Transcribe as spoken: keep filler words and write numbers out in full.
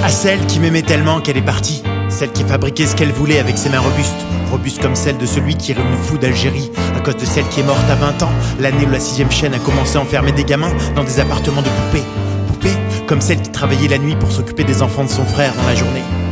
À celle qui m'aimait tellement qu'elle est partie. Celle qui fabriquait ce qu'elle voulait avec ses mains robustes. Robustes comme celle de celui qui est revenu fou d'Algérie. À cause de celle qui est morte à vingt ans. L'année où la sixième chaîne a commencé à enfermer des gamins dans des appartements de poupées. Poupées comme celle qui travaillait la nuit pour s'occuper des enfants de son frère dans la journée.